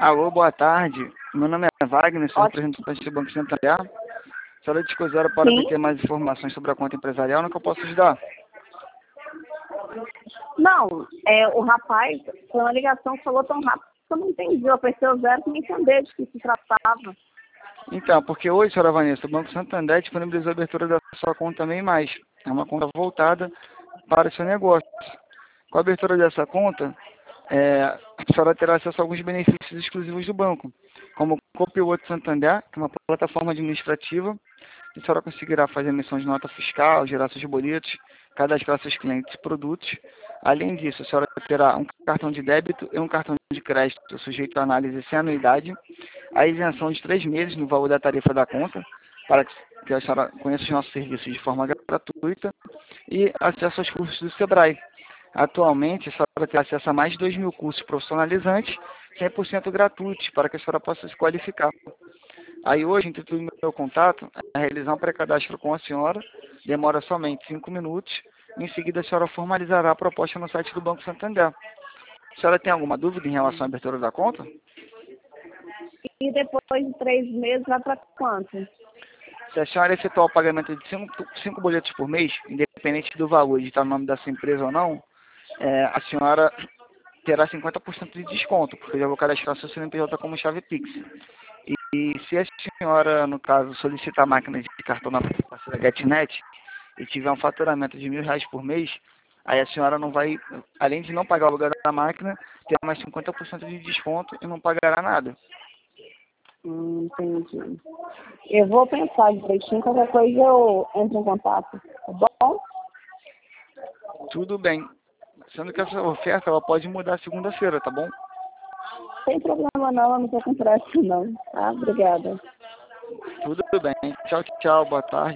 Alô, boa tarde. Meu nome é Wagner, sou Ótimo. representante do Banco Santander. A senhora discussão para Sim. obter mais informações sobre a conta empresarial, no que eu posso ajudar? Não, o rapaz, foi uma ligação que falou tão rápido que eu não entendi. Eu apertei o zero sem entender de que se tratava. Então, porque hoje, senhora Vanessa, o Banco Santander disponibilizou a abertura da sua conta também mais. É uma conta voltada para o seu negócio. Com a abertura dessa conta, a senhora terá acesso a alguns benefícios exclusivos do banco, como o Copiloto Santander, que é uma plataforma administrativa, que a senhora conseguirá fazer emissão de nota fiscal, gerar seus boletos, cadastrar seus clientes e produtos. Além disso, a senhora terá um cartão de débito e um cartão de crédito sujeito à análise sem anuidade, a isenção de 3 meses no valor da tarifa da conta, para que a senhora conheça os nossos serviços de forma gratuita, e acesso aos cursos do Sebrae. Atualmente, a senhora tem acesso a mais de 2.000 cursos profissionalizantes, 100% gratuitos, para que a senhora possa se qualificar. Aí hoje, o intuito do meu contato é realizar um pré-cadastro com a senhora, demora somente 5 minutos, em seguida a senhora formalizará a proposta no site do Banco Santander. A senhora tem alguma dúvida em relação à abertura da conta? E depois de 3 meses, vai para quanto? Se a senhora efetuar o pagamento de 5 boletos por mês, independente do valor de estar no nome da sua empresa ou não, a senhora terá 50% de desconto, porque eu já vou cadastrar seu CNPJ como chave Pix. E se a senhora, no caso, solicitar máquina de cartão na parceira GetNet e tiver um faturamento de R$ 1.000 por mês, aí a senhora não vai, além de não pagar o aluguel da máquina, ter mais 50% de desconto e não pagará nada. Entendi. Eu vou pensar direitinho, qualquer coisa eu entro em contato, tá bom? Tudo bem. Sendo que essa oferta ela pode mudar segunda-feira, tá bom? Sem problema não, eu não tô com pressa não, tá? Obrigada. Tudo bem. Tchau, tchau. Boa tarde.